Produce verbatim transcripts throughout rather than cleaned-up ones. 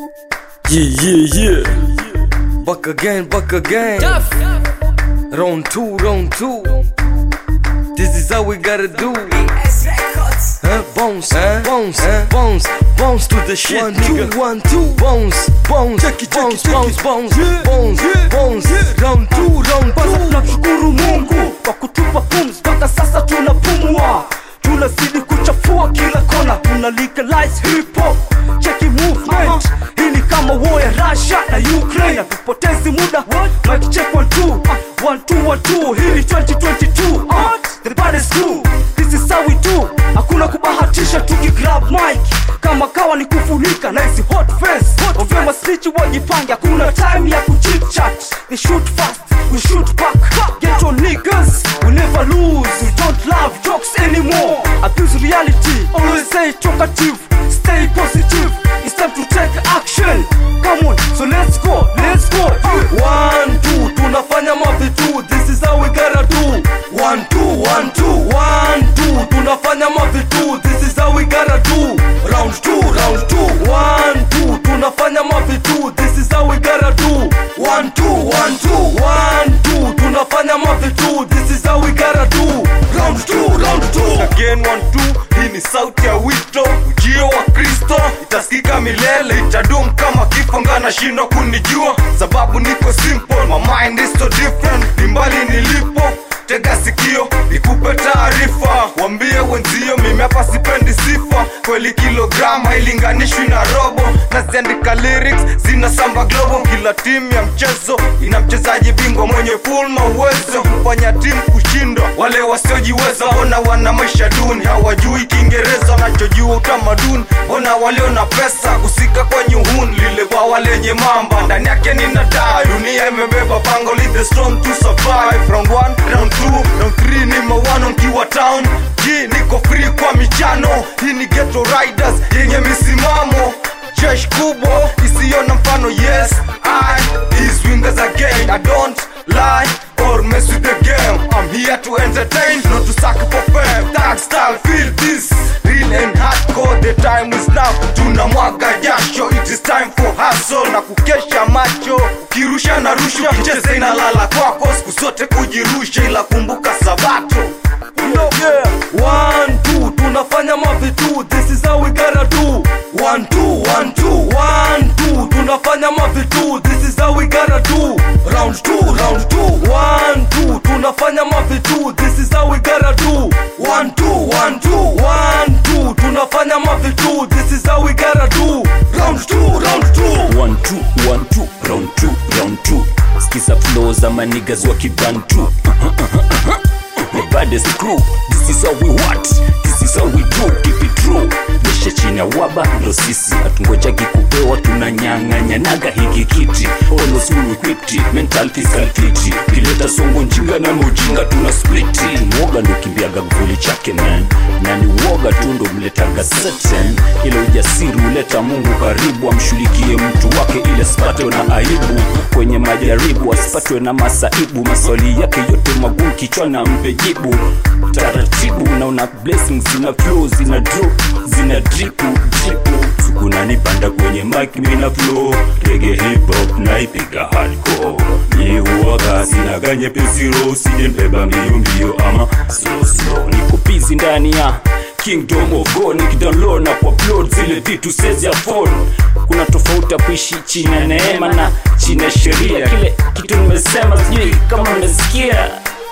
Yeah, yeah, yeah. Back again, back again. Round two, round two. This is how we gotta do. Huh? Bounce, huh? bounce, huh? bounce, bounce to the shit, One, nigga. two, one, two. Bounce, bounce, Check it, check bounce, it, check bounce, it. bounce, Yeah, bounce, yeah, bounce. yeah. Round two, round Kwanza two. tunamshukuru Mungu kwa kutupa pumzi mpaka sasa tunapumua. Tunazidi kuchafua kila kona, tuna legalize hip hop. Cheki movement, hii ni kama war ya Russia na Ukraine. Hatupotezi muda, mic check one two, one two one two. Hii ni twenty twenty-two, uh, the baddest crew. This is how we do, hakuna kubahatisha tukigrab mic. Kama kawa ni kufunika na hizi hot face. Ovema snitch wajipange, hakuna time ya kuchit chat. They shoot fast, we shoot back. Get on niggas, we never lose. We don't love jokes anymore. Abuse reality, always stay talkative, stay positive. It's time to take action. Come on, so let's go, let's go. One, two, tunafanya mavitu. This is how we gotta do. One, two, one, two, one, two. Tunafanya mavitu. This is how we gotta do. Round two, round two, one, two. Tunafanya mavitu. This is how we gotta do. One, two, one, two, one, two. Tunafanya mavitu. This is how we gotta do. Round two, round two. Again one two, hii ni sauti ya wito. Ujio wa Kristo itasikika milele, itadum kama kifo. Ngana shindwa kunijua sababu niko simple, my mind is so different. Ni mbali nilipo, tega sikio nikupe taarifa. Wambie wenzio mimi hapa sipendi sifa. Kweli kilograma hailinganishwi na robo. Naziandika lyrics zinasamba global. Kila timu ya mchezo ina mchezaji bingwa mwenye full mawezo kufanya timu kushindwa. Wale wasiojiweza ona wana maisha duni, hawajui Kiingereza wanachojua utamaduni. Ona walio na pesa kusika kwenye uhuni, lile bwawa lenye mamba ndani yake nina dai. Dunia imebeba pango, lead the storm to survive. Round one, round two, round three ni mawano mkiwa town. G niko free kwa michano, hii ni ghetto riders yenye misimamo. Jesh kubwa isiyo na mfano, yes I is wingers again. I don't lie or mess with the game. I'm here to entertain, not to suck for fame. Tag style, feel this real and hardcore. The time is now, tunamwaga jasho. It is time for hustle na kukesha macho. Ukirusha na rusha, kicheze inalala kwako. Siku zote kujirusha ila kumbuka sabato. Yeah. One, two, tunafanya mavitu. This is how we gotta do. One, two, one, two, one, two. Tunafanya mavitu. This is how we gotta do. Round two, round two, one, two. Tunafanya mavitu. This is how we gotta do. One, two, one, two, one, two. Tunafanya mavitu. This is how we gotta do. Round two, round two. One two, one two, round two, round two. Skiza flow za manigas wa kibantu. The baddest crew, this is how we what, this is how we do, keep it true. Mesha chini ya waba, ndo sisi hatungoja kikupewa, tunanyang'anyanaga hiki kiti. Ono sulu kwiti, mental physical fiti. Kileta songo njinga na mujinga tuna spliti. Mwoga ndo kimbiaga gvuli chake man, nani uoga tu ndo mletaga certain. Ile ujasiri uleta Mungu karibu, amshulikie mtu wake ile sipatwe na aibu. Kwenye majaribu asipatwe na masaibu, maswali yake yote magumu kichwana mpe jibu. Taratibu na una blessings zina flow, zina drop, zina dripu, dripu. Suku nanipanda kwenye mic mina flow, reggae hip hop naipiga hardcore. Ni uwaga sina ganye pesiro, sije mbeba mbio mbio ama slow slow. Niko busy ndani ya Kingdom of God, nikidownload na kuupload zile vitu sezi afford. Kuna tofauti ya kuishi chini ya neema na chini ya sheria. Kile kitu nimesema sijui kama umesikia.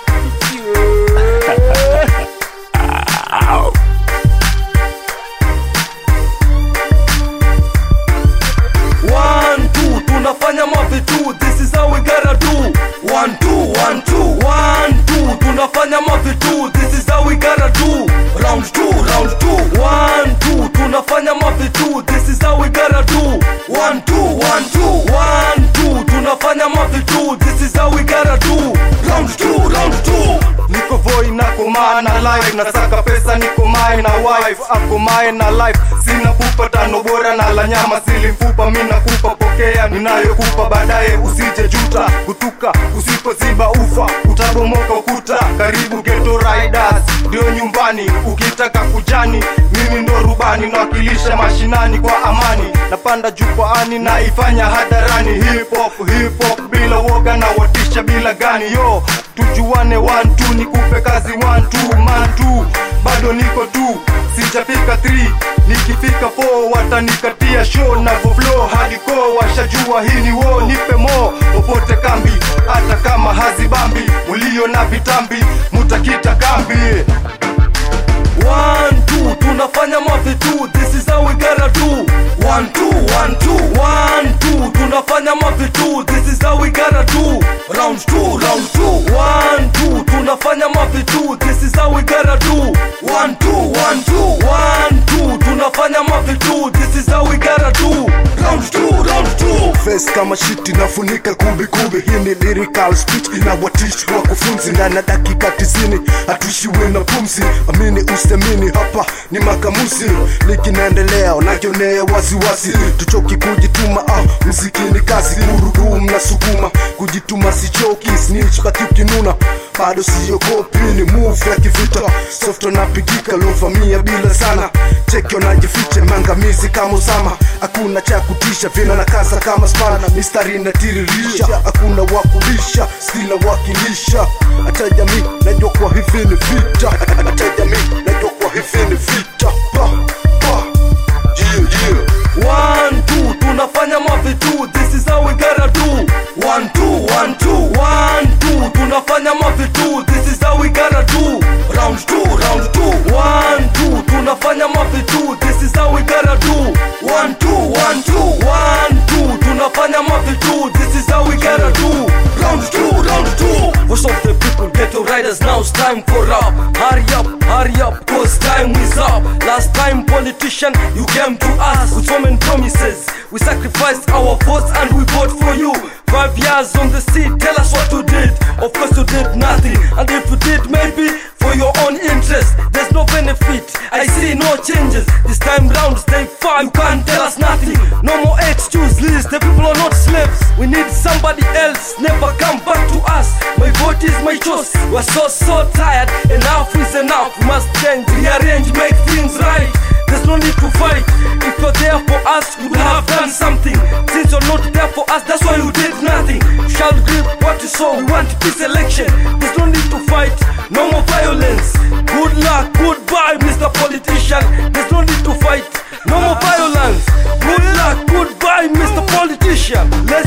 One, two, tunafanya mavitu. This is how we gotta do. One, two, one, two, one, two. Tunafanya mavitu. This is how we gotta do. Round two, round two, one, two. Tunafanya mavitu. This is how we gotta do. One, two, one, two, one, two. Tunafanya mavitu. This is how we gotta do. Round two, round two. Niko voi na kumaa na life, nasaka pesa niko mae na wife. Ako mae na life, sina pupa tano bora na la nyama. Sili mfupa mina kupa poka pokea ninayokupa, baadaye usije juta. Kutuka usipoziba ufa utabomoka ukuta. Karibu Ghetto Riders, ndio nyumbani. Ukitaka kujani mimi ndo rubani, nawakilisha mashinani kwa amani. Napanda jukwaani na ifanya hadharani. Hip hop, hip hop bila woga na watisha bila gani. Yo tujuane one two, nikupe kazi one two man two. Bado niko tu sijafika three, nikifika four watanikatia show na flow hadi ko. Washajua hii ni wo, nipe mo popote kambi, hata kama hazibambi. Mulio na vitambi mutakita kambi. One two, tunafanya mavitu, this is how we gotta do. One two, one two, one two, tunafanya mavitu, this is how we gotta do. Round two, round two, one two, tunafanya mavitu, this is how we gotta do. One two, one two, one two, tunafanya mavitu, this is how we gotta do. Round two, round two. Face kama shiti nafunika kubi kubi. Hii ni lyrical speech na watishi wa kufunzi. Ndani dakika tisini hatushiwe na pumzi. Amini usemini hapa ni makamusi. Likinaendelea nakionea wazi wazi. Tuchoki kujituma, ah, mziki ni kazi. Urudumu na sukuma, kujituma sichoki. Snitch baki ukinuna, bado siyogopi. Ni move ya kivita, soft napigika. Lova mia bila sana, cheki wanajifiche. Mangamizi kama Osama, hakuna cha kutisha. Vina na kaza kama spana, mistari inatiririsha. Hakuna wakubisha, stila wakilisha. Hata jamii najua kwa hivi ni vita. Hata jamii najua kwa hivi ni vita. Pa, pa, yeah, yeah. One two, tunafanya mavitu, this is how we gotta do. One two, one two, one two, tunafanya mavitu, this is how we gotta do. Round two, round two, one two, tunafanya mavitu, this is how we gotta do. One two, one two, one two, tunafanya mavitu, this is how we gotta do. Round two, round two. Voice of the people, Ghetto Riders, now it's time for rap. Hurry up, hurry up, cause time is up. Last time politician, you came to us with so many promises. We sacrificed our votes and we vote for you. Five years on the seat, tell us what you did. Of course you did nothing, and if you did, maybe for your own interest. There's no benefit, I see no changes. This time round, stay far, you can't tell us nothing. No more excuse list, the people are not slaves. We need somebody else, never come back to us. My vote is my choice, we're so so tired. Enough is enough, we must change, rearrange, make things right. There's no need to fight. If you're there for us, you would have done something. Since you're not there for us, that's why you did nothing. You shall grip what you saw, we want peace election. There's no need to fight, no more violence. Good luck, goodbye, Mister Politician. There's no need to fight, no more violence. Good luck, goodbye, Mister Politician. Let's